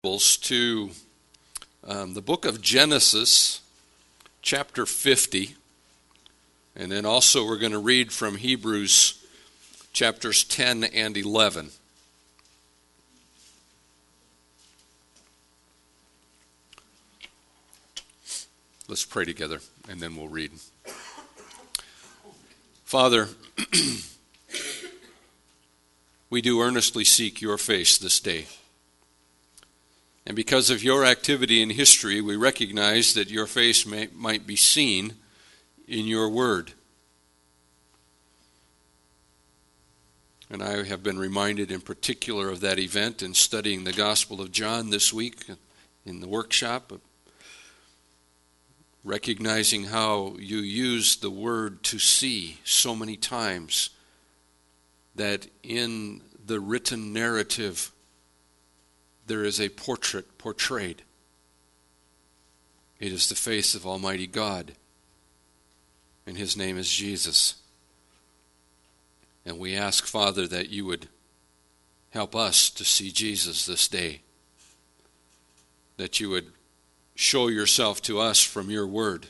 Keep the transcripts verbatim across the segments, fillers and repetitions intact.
To um, the book of Genesis, chapter fifty, and then also we're going to read from Hebrews chapters ten and eleven. Let's pray together, and then we'll read. Father, we do earnestly seek your face this day. And because of your activity in history, we recognize that your face may, might be seen in your word. And I have been reminded in particular of that event in studying the Gospel of John this week in the workshop, recognizing how you use the word to see so many times, that in the written narrative there is a portrait portrayed. It is the face of Almighty God, and his name is Jesus. And we ask, Father, that you would help us to see Jesus this day, that you would show yourself to us from your word.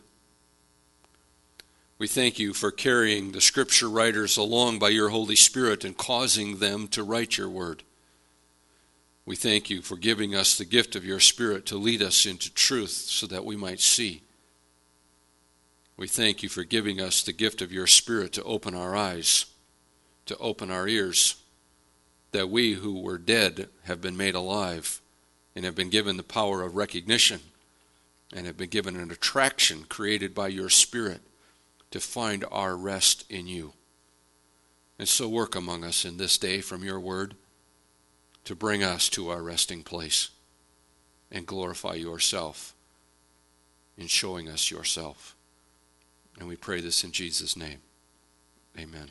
We thank you for carrying the scripture writers along by your Holy Spirit and causing them to write your word. We thank you for giving us the gift of your Spirit to lead us into truth so that we might see. We thank you for giving us the gift of your Spirit to open our eyes, to open our ears, that we who were dead have been made alive and have been given the power of recognition and have been given an attraction created by your Spirit to find our rest in you. And so work among us in this day from your word, to bring us to our resting place and glorify yourself in showing us yourself. And we pray this in Jesus' name. Amen.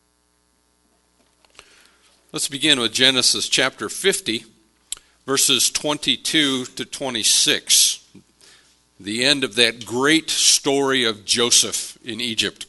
Let's begin with Genesis chapter fifty, verses twenty-two to twenty-six, the end of that great story of Joseph in Egypt.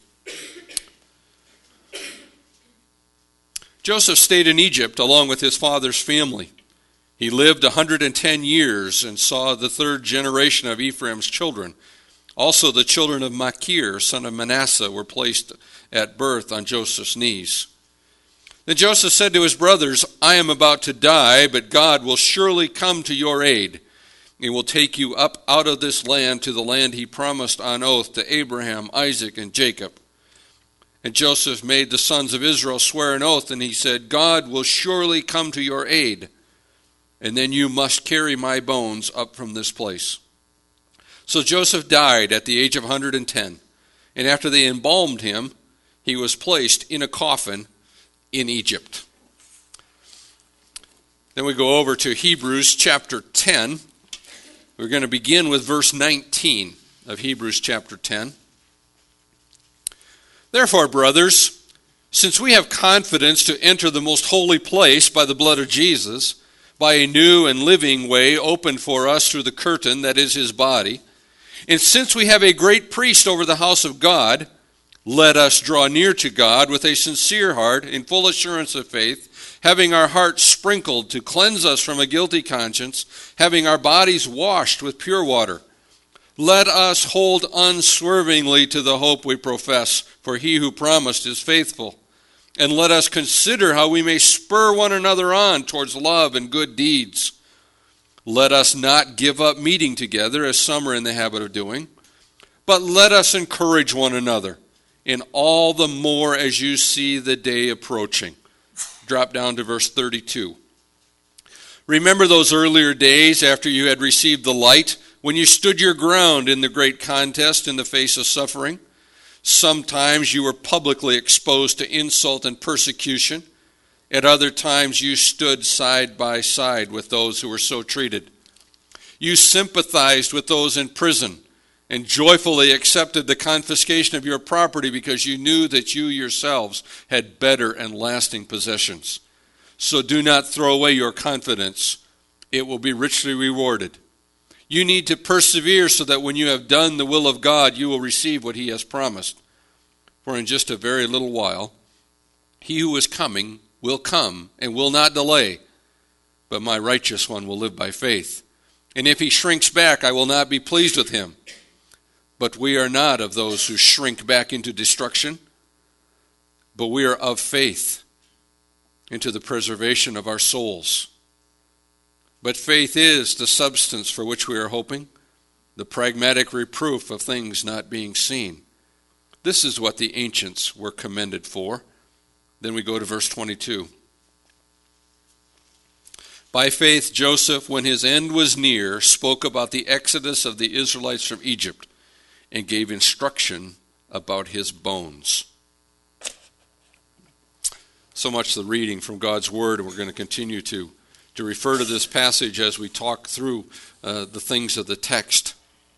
Joseph stayed in Egypt along with his father's family. He lived one hundred ten years and saw the third generation of Ephraim's children. Also the children of Machir, son of Manasseh, were placed at birth on Joseph's knees. Then Joseph said to his brothers, I am about to die, but God will surely come to your aid. He will take you up out of this land to the land he promised on oath to Abraham, Isaac, and Jacob. And Joseph made the sons of Israel swear an oath, and he said, God will surely come to your aid, and then you must carry my bones up from this place. So Joseph died at the age of one hundred ten, and after they embalmed him, he was placed in a coffin in Egypt. Then we go over to Hebrews chapter ten. We're going to begin with verse nineteen of Hebrews chapter ten. Therefore, brothers, since we have confidence to enter the most holy place by the blood of Jesus, by a new and living way opened for us through the curtain that is his body, and since we have a great priest over the house of God, let us draw near to God with a sincere heart in full assurance of faith, having our hearts sprinkled to cleanse us from a guilty conscience, having our bodies washed with pure water. Let us hold unswervingly to the hope we profess, for he who promised is faithful. And let us consider how we may spur one another on towards love and good deeds. Let us not give up meeting together, as some are in the habit of doing, but let us encourage one another, and all the more as you see the day approaching. Drop down to verse thirty-two. Remember those earlier days after you had received the light, when you stood your ground in the great contest in the face of suffering. Sometimes you were publicly exposed to insult and persecution. At other times you stood side by side with those who were so treated. You sympathized with those in prison and joyfully accepted the confiscation of your property because you knew that you yourselves had better and lasting possessions. So do not throw away your confidence. It will be richly rewarded. You need to persevere so that when you have done the will of God, you will receive what he has promised. For in just a very little while, he who is coming will come and will not delay. But my righteous one will live by faith. And if he shrinks back, I will not be pleased with him. But we are not of those who shrink back into destruction, but we are of faith into the preservation of our souls. But faith is the substance for which we are hoping, the pragmatic reproof of things not being seen. This is what the ancients were commended for. Then we go to verse twenty-two. By faith, Joseph, when his end was near, spoke about the exodus of the Israelites from Egypt and gave instruction about his bones. So much the reading from God's Word, and we're going to continue to, to refer to this passage as we talk through uh, the things of the text.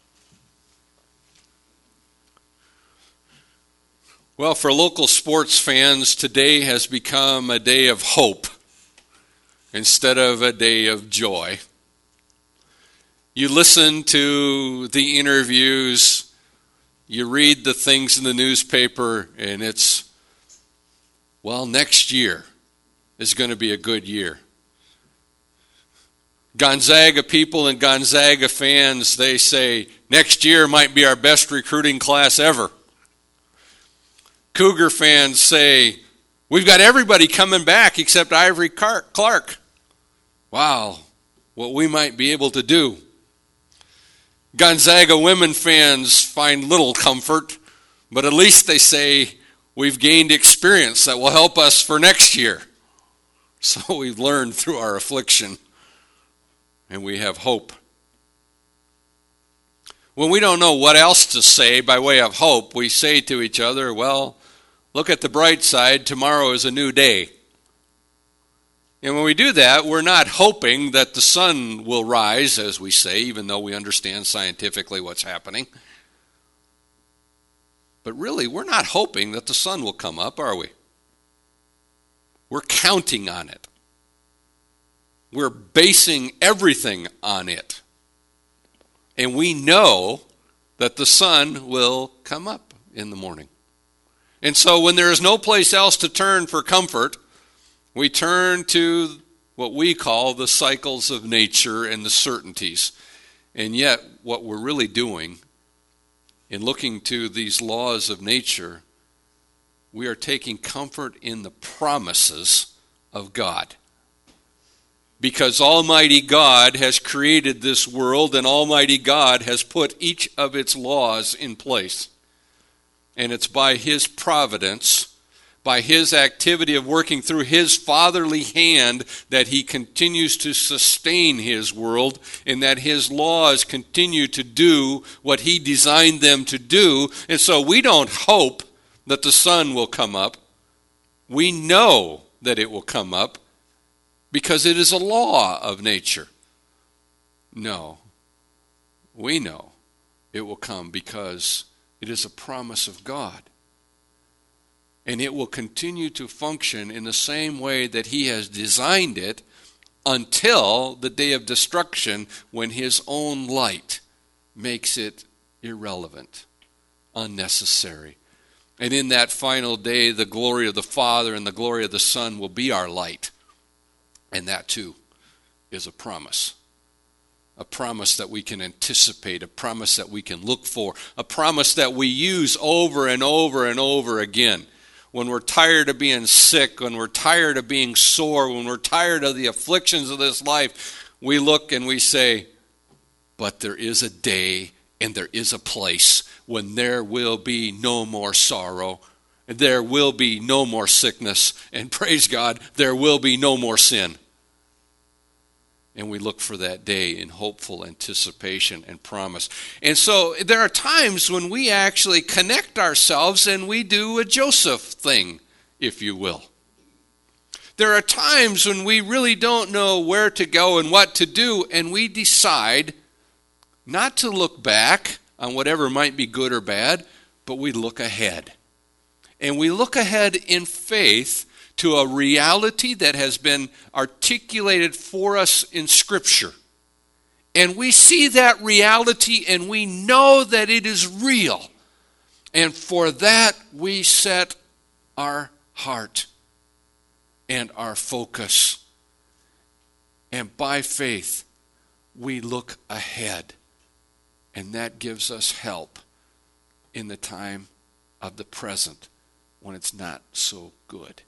Well, for local sports fans, today has become a day of hope instead of a day of joy. You listen to the interviews, you read the things in the newspaper, and it's, well, next year is going to be a good year. Gonzaga people and Gonzaga fans, they say, next year might be our best recruiting class ever. Cougar fans say, we've got everybody coming back except Ivory Clark. Wow, what we might be able to do. Gonzaga women fans find little comfort, but at least they say, we've gained experience that will help us for next year. So we've learned through our affliction, and we have hope. When we don't know what else to say by way of hope, we say to each other, well, look at the bright side, tomorrow is a new day. And when we do that, we're not hoping that the sun will rise, as we say, even though we understand scientifically what's happening. But really, we're not hoping that the sun will come up, are we? We're counting on it. We're basing everything on it. And we know that the sun will come up in the morning. And so when there is no place else to turn for comfort, we turn to what we call the cycles of nature and the certainties. And yet, what we're really doing in looking to these laws of nature, we are taking comfort in the promises of God. Because Almighty God has created this world, and Almighty God has put each of its laws in place. And it's by His providence, by His activity of working through His fatherly hand, that He continues to sustain His world, and that His laws continue to do what He designed them to do. And so we don't hope that the sun will come up. We know that it will come up because it is a law of nature. No, we know it will come because it is a promise of God. And it will continue to function in the same way that He has designed it until the day of destruction, when His own light makes it irrelevant, unnecessary. And in that final day, the glory of the Father and the glory of the Son will be our light. And that too is a promise. A promise that we can anticipate, a promise that we can look for, a promise that we use over and over and over again. When we're tired of being sick, when we're tired of being sore, when we're tired of the afflictions of this life, we look and we say, but there is a day and there is a place when there will be no more sorrow, there will be no more sickness, and praise God, there will be no more sin. And we look for that day in hopeful anticipation and promise. And so there are times when we actually connect ourselves and we do a Joseph thing, if you will. There are times when we really don't know where to go and what to do, and we decide not to look back on whatever might be good or bad, but we look ahead. And we look ahead in faith to a reality that has been articulated for us in Scripture. And we see that reality and we know that it is real. And for that we set our heart and our focus. And by faith, we look ahead, and that gives us help in the time of the present when it's not so good.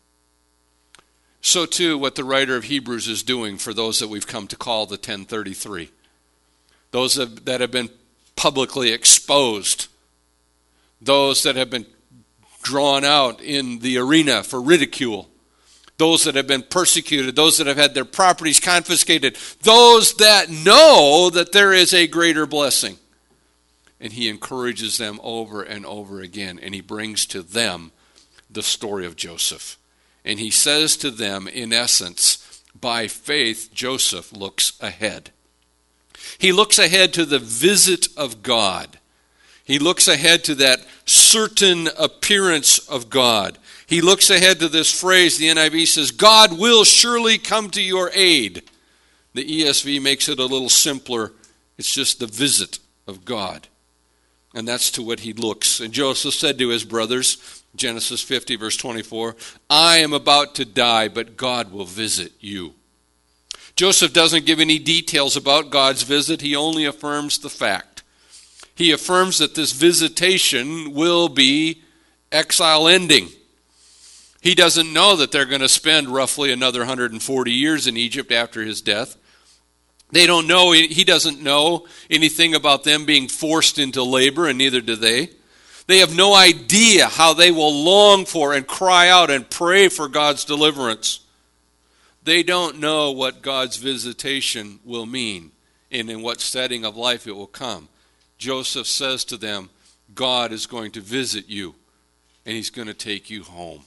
So too, what the writer of Hebrews is doing for those that we've come to call the ten thirty-three, those that have been publicly exposed, those that have been drawn out in the arena for ridicule, those that have been persecuted, those that have had their properties confiscated, those that know that there is a greater blessing. And he encourages them over and over again, and he brings to them the story of Joseph. And he says to them, in essence, by faith, Joseph looks ahead. He looks ahead to the visit of God. He looks ahead to that certain appearance of God. He looks ahead to this phrase, the N I V says, God will surely come to your aid. The E S V makes it a little simpler. It's just the visit of God. And that's to what he looks. And Joseph said to his brothers, Genesis fifty, verse twenty-four, I am about to die, but God will visit you. Joseph doesn't give any details about God's visit. He only affirms the fact. He affirms that this visitation will be exile ending. He doesn't know that they're going to spend roughly another one hundred forty years in Egypt after his death. They don't know, he doesn't know anything about them being forced into labor, and neither do they. They have no idea how they will long for and cry out and pray for God's deliverance. They don't know what God's visitation will mean and in what setting of life it will come. Joseph says to them, God is going to visit you, and he's going to take you home.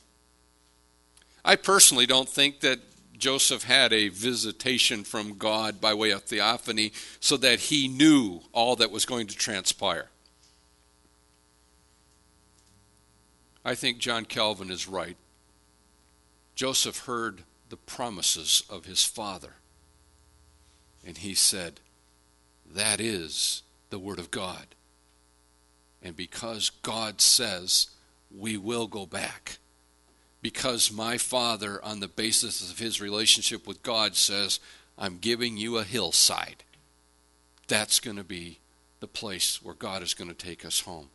I personally don't think that Joseph had a visitation from God by way of theophany so that he knew all that was going to transpire. I think John Calvin is right. Joseph heard the promises of his father, and he said, that is the word of God. And because God says we will go back, because my father, on the basis of his relationship with God, says, I'm giving you a hillside, that's going to be the place where God is going to take us home.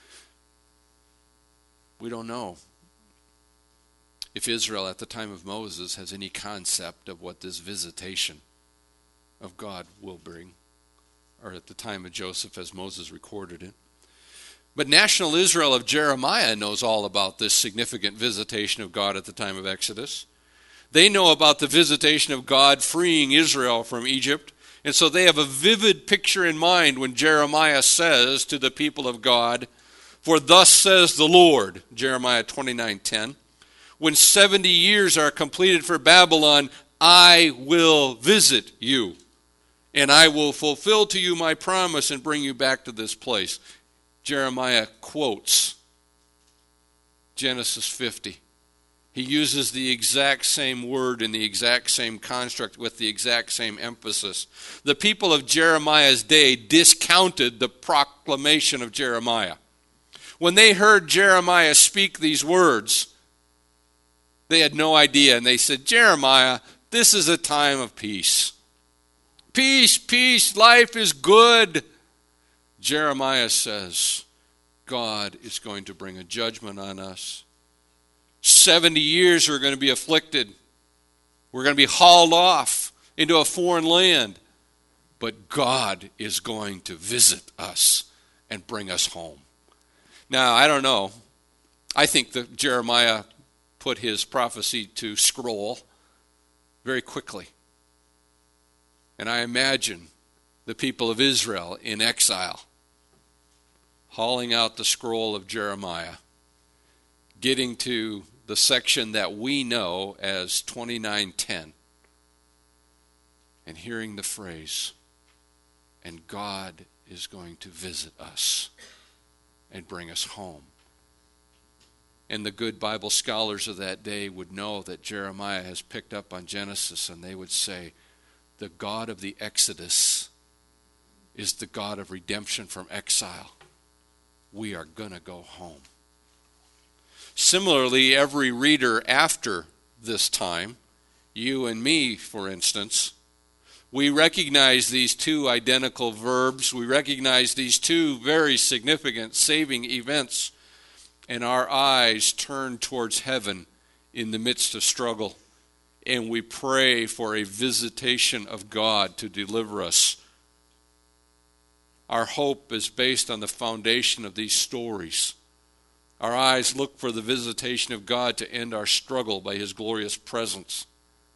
We don't know if Israel at the time of Moses has any concept of what this visitation of God will bring, or at the time of Joseph as Moses recorded it. But national Israel of Jeremiah knows all about this significant visitation of God at the time of Exodus. They know about the visitation of God freeing Israel from Egypt, and so they have a vivid picture in mind when Jeremiah says to the people of God, for thus says the Lord, Jeremiah twenty-nine ten, when seventy years are completed for Babylon, I will visit you, and I will fulfill to you my promise and bring you back to this place. Jeremiah quotes Genesis fifty. He uses the exact same word in the exact same construct with the exact same emphasis. The people of Jeremiah's day discounted the proclamation of Jeremiah. When they heard Jeremiah speak these words, they had no idea, and they said, Jeremiah, this is a time of peace. Peace, peace, life is good. Jeremiah says, God is going to bring a judgment on us. seventy years we're going to be afflicted. We're going to be hauled off into a foreign land. But God is going to visit us and bring us home. Now, I don't know. I think that Jeremiah put his prophecy to scroll very quickly. And I imagine the people of Israel in exile hauling out the scroll of Jeremiah, getting to the section that we know as twenty-nine ten, and hearing the phrase, and God is going to visit us and bring us home. And the good Bible scholars of that day would know that Jeremiah has picked up on Genesis, and they would say, the God of the Exodus is the God of redemption from exile. We are going to go home. Similarly, every reader after this time, you and me, for instance, we recognize these two identical verbs. We recognize these two very significant saving events, and our eyes turn towards heaven in the midst of struggle, and we pray for a visitation of God to deliver us. Our hope is based on the foundation of these stories. Our eyes look for the visitation of God to end our struggle by his glorious presence.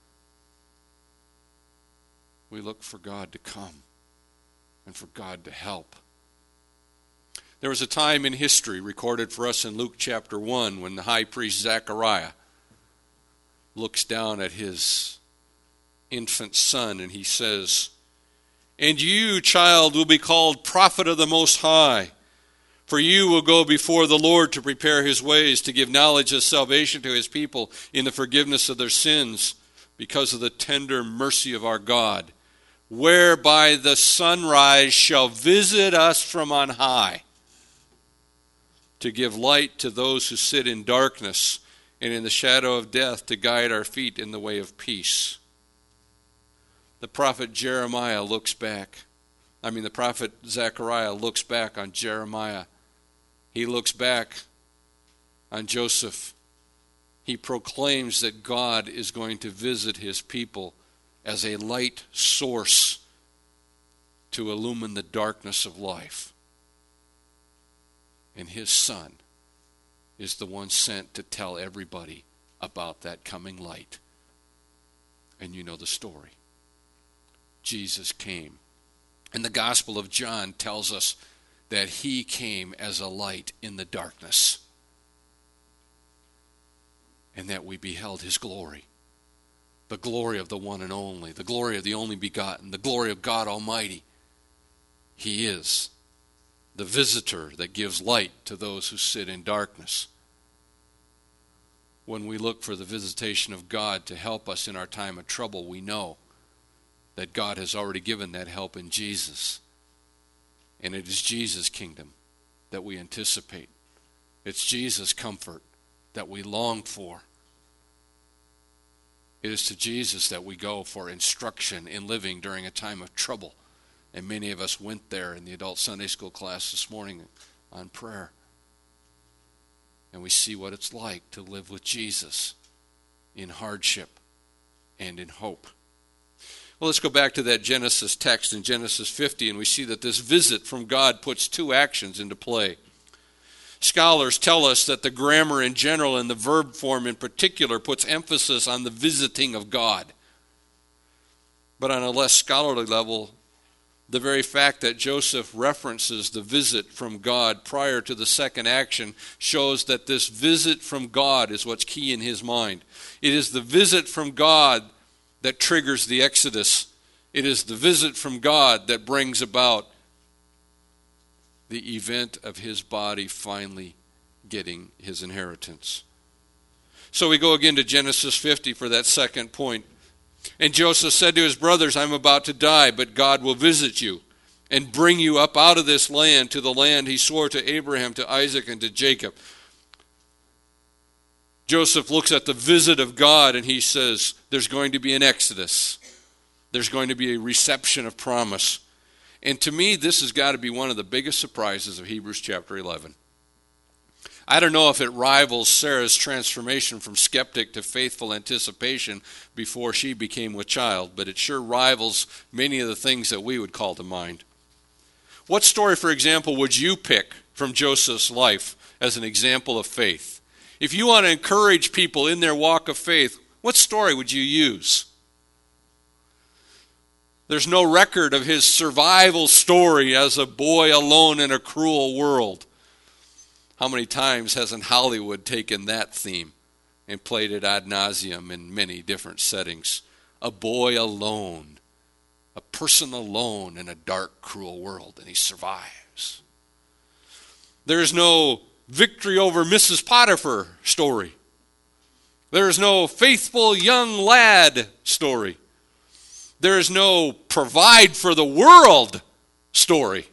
We look for God to come and for God to help. There was a time in history recorded for us in Luke chapter one when the high priest Zechariah looks down at his infant son and he says, "And you, child, will be called prophet of the Most High, for you will go before the Lord to prepare his ways, to give knowledge of salvation to his people in the forgiveness of their sins, because of the tender mercy of our God, whereby the sunrise shall visit us from on high, to give light to those who sit in darkness and in the shadow of death, to guide our feet in the way of peace." The prophet Jeremiah looks back. I mean, the prophet Zechariah looks back on Jeremiah. He looks back on Joseph. He proclaims that God is going to visit his people as a light source to illumine the darkness of life. And his son is the one sent to tell everybody about that coming light. And you know the story. Jesus came. And the Gospel of John tells us that he came as a light in the darkness, and that we beheld his glory. The glory of the one and only, the glory of the only begotten, the glory of God Almighty. He is the visitor that gives light to those who sit in darkness. When we look for the visitation of God to help us in our time of trouble, we know that God has already given that help in Jesus. And it is Jesus' kingdom that we anticipate. It's Jesus' comfort that we long for. It is to Jesus that we go for instruction in living during a time of trouble. And many of us went there in the adult Sunday school class this morning on prayer. And we see what it's like to live with Jesus in hardship and in hope. Well, let's go back to that Genesis text in Genesis fifty, and we see that this visit from God puts two actions into play. Scholars tell us that the grammar in general and the verb form in particular puts emphasis on the visiting of God. But on a less scholarly level, the very fact that Joseph references the visit from God prior to the second action shows that this visit from God is what's key in his mind. It is the visit from God that triggers the Exodus. It is the visit from God that brings about the event of his body finally getting his inheritance. So we go again to Genesis fifty for that second point. And Joseph said to his brothers, "I'm about to die, but God will visit you and bring you up out of this land to the land he swore to Abraham, to Isaac, and to Jacob." Joseph looks at the visit of God and he says, there's going to be an exodus. There's going to be a reception of promise. And to me, this has got to be one of the biggest surprises of Hebrews chapter eleven. I don't know if it rivals Sarah's transformation from skeptic to faithful anticipation before she became with child, but it sure rivals many of the things that we would call to mind. What story, for example, would you pick from Joseph's life as an example of faith? If you want to encourage people in their walk of faith, what story would you use? There's no record of his survival story as a boy alone in a cruel world. How many times hasn't Hollywood taken that theme and played it ad nauseum in many different settings? A boy alone, a person alone in a dark, cruel world, and he survives. There's no victory over Missus Potiphar story. There is no faithful young lad story. There is no provide for the world story.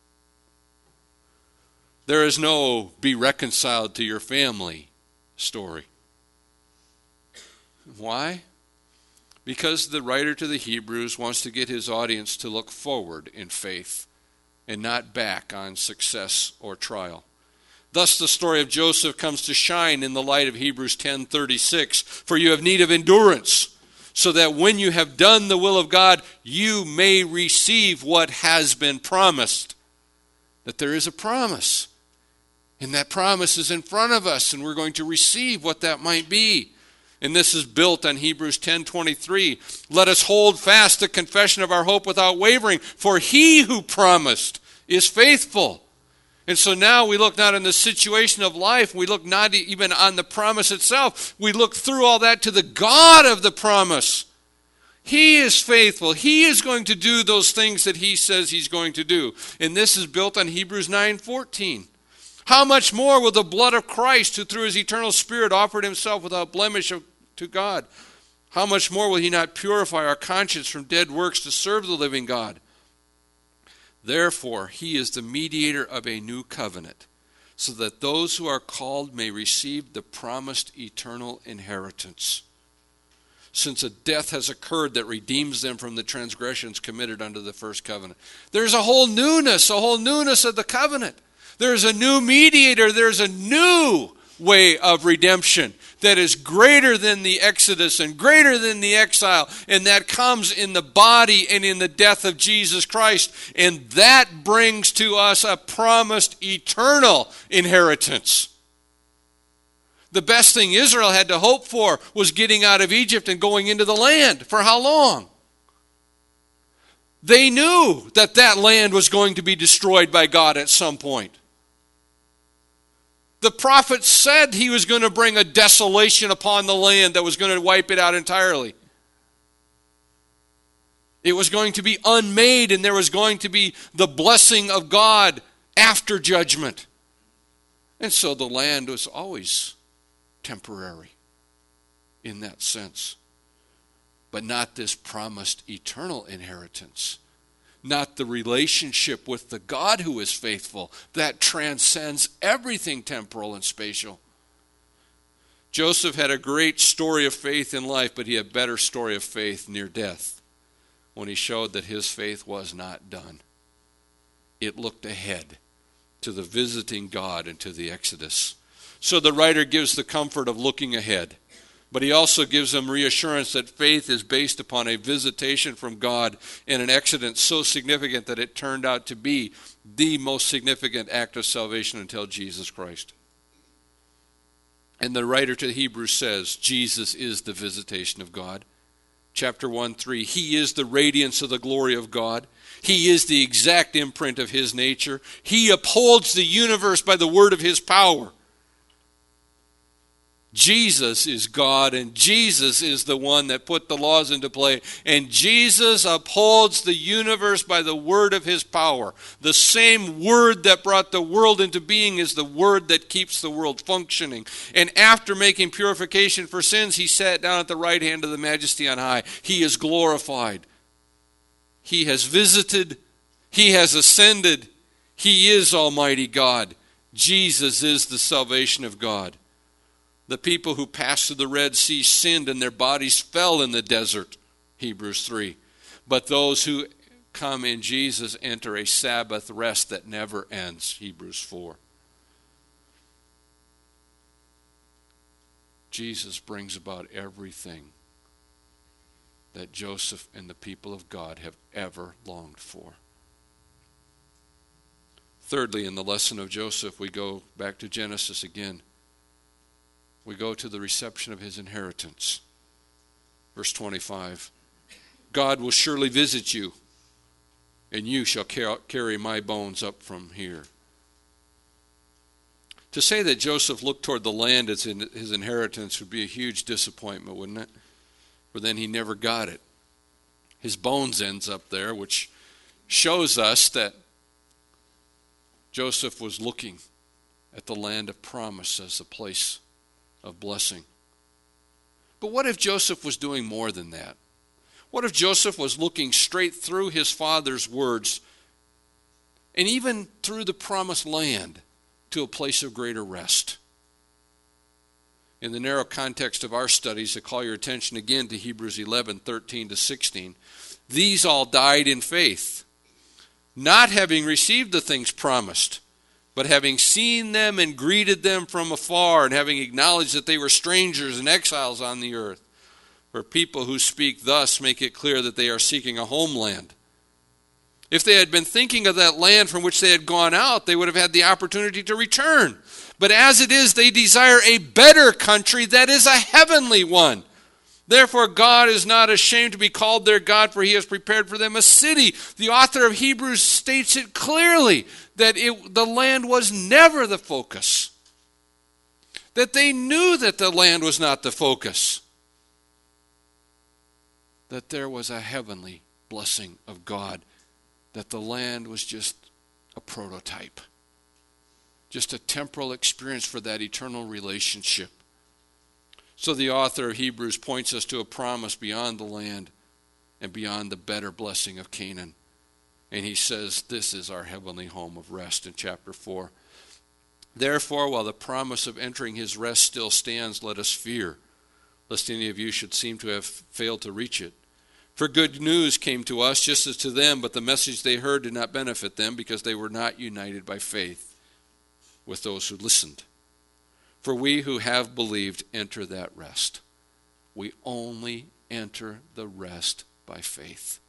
There is no be reconciled to your family story. Why? Because the writer to the Hebrews wants to get his audience to look forward in faith and not back on success or trial. Thus the story of Joseph comes to shine in the light of Hebrews ten thirty-six. For you have need of endurance, so that when you have done the will of God, you may receive what has been promised. That there is a promise. And that promise is in front of us, and we're going to receive what that might be. And this is built on Hebrews ten twenty-three. Let us hold fast the confession of our hope without wavering, for he who promised is faithful. And so now we look not in the situation of life, we look not even on the promise itself. We look through all that to the God of the promise. He is faithful. He is going to do those things that he says he's going to do. And this is built on Hebrews nine fourteen. How much more will the blood of Christ, who through his eternal Spirit offered himself without blemish to God, how much more will he not purify our conscience from dead works to serve the living God? Therefore, he is the mediator of a new covenant, so that those who are called may receive the promised eternal inheritance. Since a death has occurred that redeems them from the transgressions committed under the first covenant. There's a whole newness, a whole newness of the covenant. There's a new mediator. There's a new way of redemption that is greater than the Exodus and greater than the exile. And that comes in the body and in the death of Jesus Christ. And that brings to us a promised eternal inheritance. The best thing Israel had to hope for was getting out of Egypt and going into the land. For how long? They knew that that land was going to be destroyed by God at some point. The prophet said he was going to bring a desolation upon the land that was going to wipe it out entirely. It was going to be unmade, and there was going to be the blessing of God after judgment. And so the land was always temporary in that sense. But not this promised eternal inheritance. Not the relationship with the God who is faithful that transcends everything temporal and spatial. Joseph had a great story of faith in life, but he had a better story of faith near death when he showed that his faith was not done. It looked ahead to the visiting God and to the Exodus. So the writer gives the comfort of looking ahead. But he also gives them reassurance that faith is based upon a visitation from God and an exodus so significant that it turned out to be the most significant act of salvation until Jesus Christ. And the writer to the Hebrews says, Jesus is the visitation of God. Chapter one, three, he is the radiance of the glory of God. He is the exact imprint of his nature. He upholds the universe by the word of his power. Jesus is God, and Jesus is the one that put the laws into play. And Jesus upholds the universe by the word of his power. The same word that brought the world into being is the word that keeps the world functioning. And after making purification for sins, he sat down at the right hand of the Majesty on high. He is glorified. He has visited. He has ascended. He is Almighty God. Jesus is the salvation of God. The people who passed through the Red Sea sinned and their bodies fell in the desert, Hebrews three. But those who come in Jesus enter a Sabbath rest that never ends, Hebrews four. Jesus brings about everything that Joseph and the people of God have ever longed for. Thirdly, in the lesson of Joseph, we go back to Genesis again. We go to the reception of his inheritance. Verse twenty-five. God will surely visit you, and you shall carry my bones up from here. To say that Joseph looked toward the land as in his inheritance would be a huge disappointment, wouldn't it? For then he never got it. His bones ends up there, which shows us that Joseph was looking at the land of promise as a place of blessing. But what if Joseph was doing more than that? What if Joseph was looking straight through his father's words and even through the promised land to a place of greater rest? In the narrow context of our studies, I call your attention again to Hebrews eleven, thirteen to sixteen. These all died in faith, not having received the things promised, but having seen them and greeted them from afar, and having acknowledged that they were strangers and exiles on the earth. For people who speak thus make it clear that they are seeking a homeland. If they had been thinking of that land from which they had gone out, they would have had the opportunity to return. But as it is, they desire a better country that is a heavenly one. Therefore, God is not ashamed to be called their God, for he has prepared for them a city. The author of Hebrews states it clearly that it, the land was never the focus. That they knew that the land was not the focus. That there was a heavenly blessing of God. That the land was just a prototype. Just a temporal experience for that eternal relationship. So the author of Hebrews points us to a promise beyond the land and beyond the better blessing of Canaan. And he says this is our heavenly home of rest in chapter four. Therefore, while the promise of entering his rest still stands, let us fear, lest any of you should seem to have failed to reach it. For good news came to us just as to them, but the message they heard did not benefit them because they were not united by faith with those who listened. For we who have believed enter that rest. We only enter the rest by faith.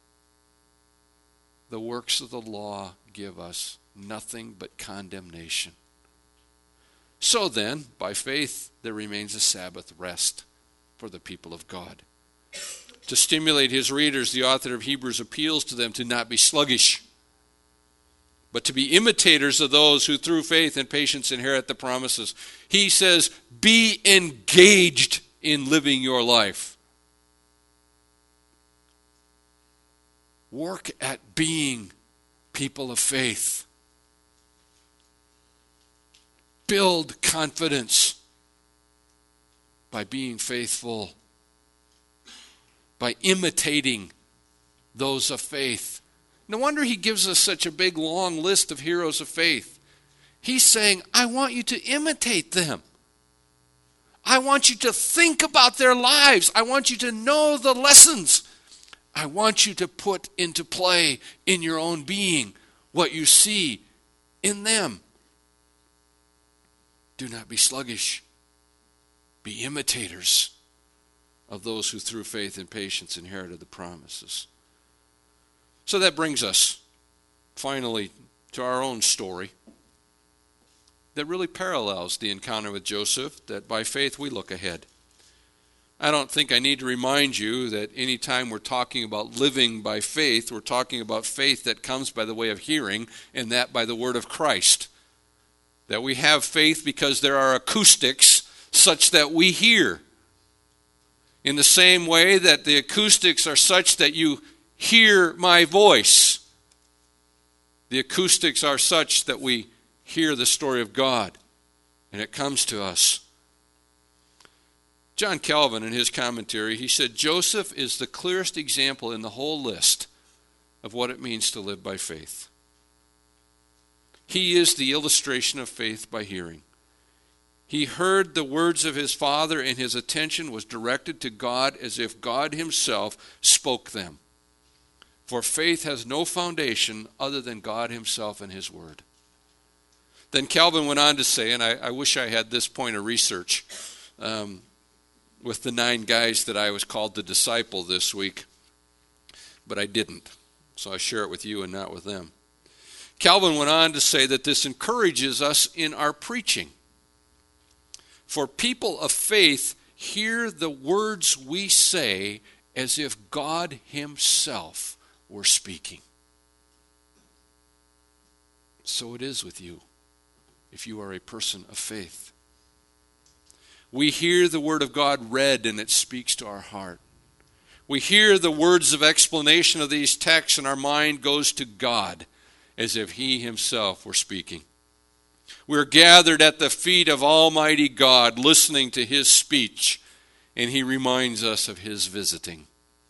The works of the law give us nothing but condemnation. So then, by faith, there remains a Sabbath rest for the people of God. To stimulate his readers, the author of Hebrews appeals to them to not be sluggish, but to be imitators of those who through faith and patience inherit the promises. He says, be engaged in living your life. Work at being people of faith. Build confidence by being faithful, by imitating those of faith. No wonder he gives us such a big, long list of heroes of faith. He's saying, I want you to imitate them. I want you to think about their lives. I want you to know the lessons. I want you to put into play in your own being what you see in them. Do not be sluggish. Be imitators of those who through faith and patience inherited the promises. So that brings us finally to our own story that really parallels the encounter with Joseph, that by faith we look ahead. I don't think I need to remind you that any time we're talking about living by faith, we're talking about faith that comes by the way of hearing, and that by the word of Christ. That we have faith because there are acoustics such that we hear. In the same way that the acoustics are such that you hear my voice, the acoustics are such that we hear the story of God, and it comes to us. John Calvin, in his commentary, he said, Joseph is the clearest example in the whole list of what it means to live by faith. He is the illustration of faith by hearing. He heard the words of his father, and his attention was directed to God as if God himself spoke them. For faith has no foundation other than God himself and his word. Then Calvin went on to say, and I, I wish I had this point of research um, with the nine guys that I was called to disciple this week, but I didn't. So I share it with you and not with them. Calvin went on to say that this encourages us in our preaching. For people of faith hear the words we say as if God himself were speaking. So it is with you, if you are a person of faith. We hear the word of God read, and it speaks to our heart. We hear the words of explanation of these texts, and our mind goes to God as if he himself were speaking. We're gathered at the feet of Almighty God, listening to his speech, and he reminds us of his visiting.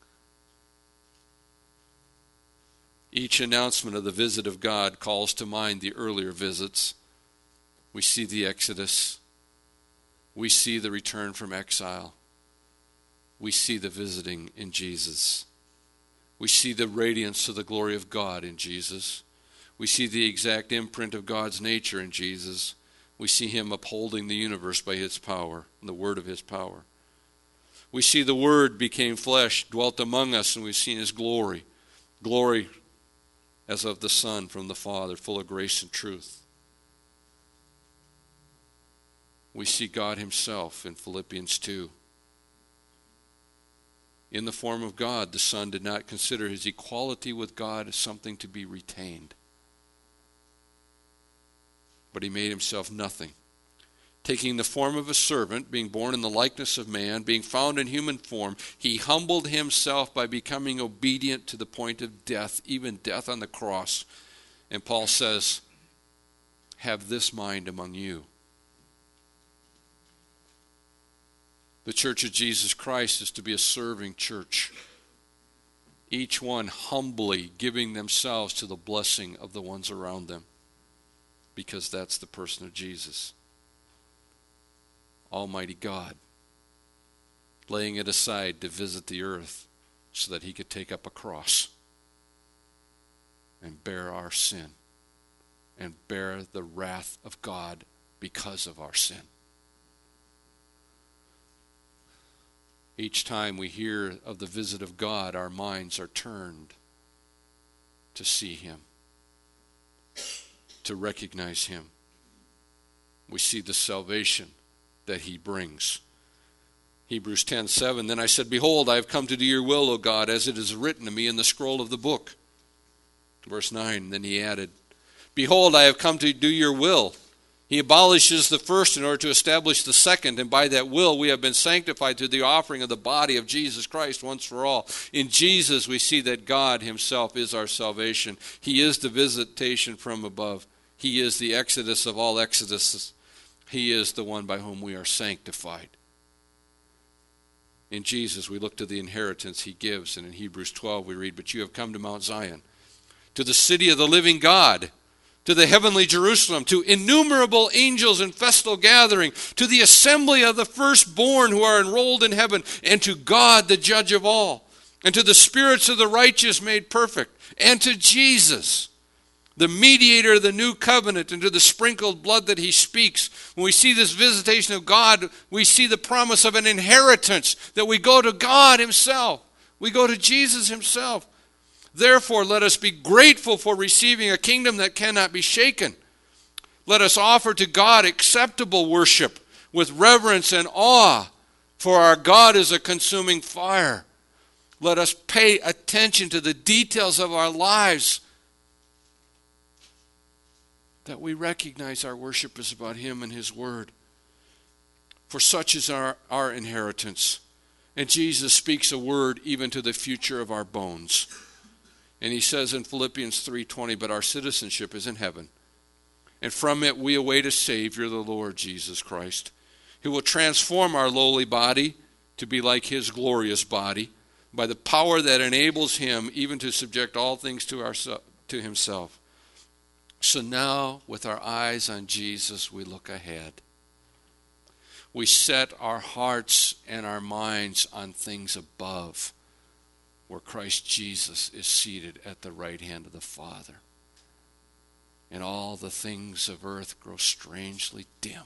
Each announcement of the visit of God calls to mind the earlier visits. We see the Exodus, We see the return from exile. We see the visiting in Jesus. We see the radiance of the glory of God in Jesus. We see the exact imprint of God's nature in Jesus. We see him upholding the universe by his power, and the word of his power. We see the Word became flesh, dwelt among us, and we've seen his glory. Glory as of the Son from the Father, full of grace and truth. We see God himself in Philippians two. In the form of God, the Son did not consider his equality with God as something to be retained, but he made himself nothing, taking the form of a servant, being born in the likeness of man, being found in human form, he humbled himself by becoming obedient to the point of death, even death on the cross. And Paul says, have this mind among you. The Church of Jesus Christ is to be a serving church, each one humbly giving themselves to the blessing of the ones around them, because that's the person of Jesus. Almighty God, laying it aside to visit the earth so that he could take up a cross and bear our sin and bear the wrath of God because of our sin. Each time we hear of the visit of God, our minds are turned to see him, to recognize him. We see the salvation that he brings. Hebrews ten seven, then I said, behold, I have come to do your will, O God, as it is written to me in the scroll of the book. Verse nine, then he added, behold, I have come to do your will. He abolishes the first in order to establish the second, and by that will we have been sanctified through the offering of the body of Jesus Christ once for all. In Jesus we see that God himself is our salvation. He is the visitation from above. He is the exodus of all exoduses. He is the one by whom we are sanctified. In Jesus we look to the inheritance he gives, and in Hebrews twelve we read, but you have come to Mount Zion, to the city of the living God, to the heavenly Jerusalem, to innumerable angels in festal gathering, to the assembly of the firstborn who are enrolled in heaven, and to God the judge of all, and to the spirits of the righteous made perfect, and to Jesus, the mediator of the new covenant, and to the sprinkled blood that he speaks. When we see this visitation of God, we see the promise of an inheritance, that we go to God himself. We go to Jesus himself. Therefore, let us be grateful for receiving a kingdom that cannot be shaken. Let us offer to God acceptable worship with reverence and awe, for our God is a consuming fire. Let us pay attention to the details of our lives, that we recognize our worship is about him and his word. For such is our, our inheritance. And Jesus speaks a word even to the future of our bones. And he says in Philippians three twenty, but our citizenship is in heaven, and from it we await a Savior, the Lord Jesus Christ, who will transform our lowly body to be like his glorious body, by the power that enables him even to subject all things to, our, to himself. So now, with our eyes on Jesus, we look ahead. We set our hearts and our minds on things above, where Christ Jesus is seated at the right hand of the Father. And all the things of earth grow strangely dim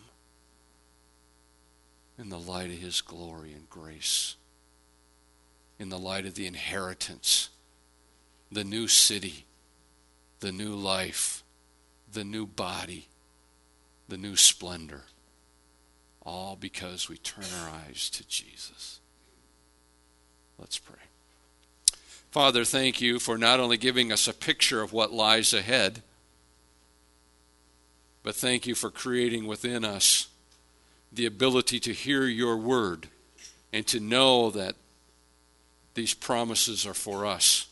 in the light of his glory and grace, in the light of the inheritance, the new city, the new life, the new body, the new splendor, all because we turn our eyes to Jesus. Let's pray. Father, thank you for not only giving us a picture of what lies ahead, but thank you for creating within us the ability to hear your word and to know that these promises are for us.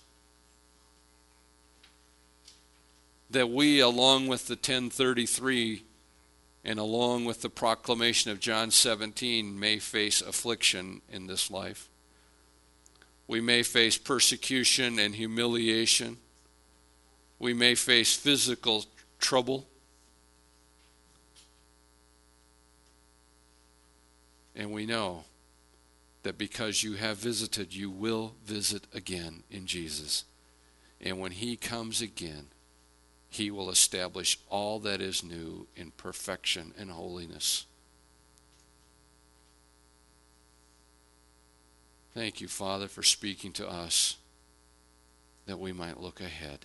That we, along with the ten thirty-three and along with the proclamation of John seventeen, may face affliction in this life. We may face persecution and humiliation. We may face physical trouble. And we know that because you have visited, you will visit again in Jesus. And when he comes again, he will establish all that is new in perfection and holiness. Thank you, Father, for speaking to us that we might look ahead,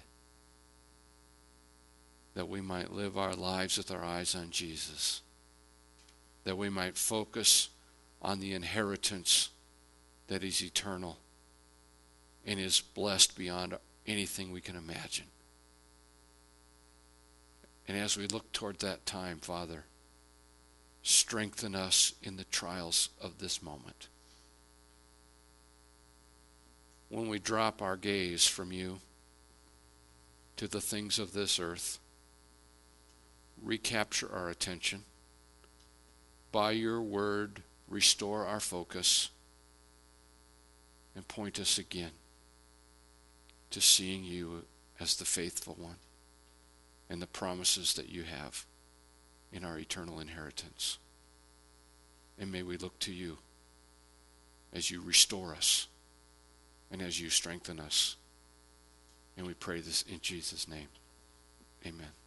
that we might live our lives with our eyes on Jesus, that we might focus on the inheritance that is eternal and is blessed beyond anything we can imagine. And as we look toward that time, Father, strengthen us in the trials of this moment. When we drop our gaze from you to the things of this earth, recapture our attention. By your word, restore our focus and point us again to seeing you as the faithful one and the promises that you have in our eternal inheritance. And may we look to you as you restore us and as you strengthen us. And we pray this in Jesus' name. Amen.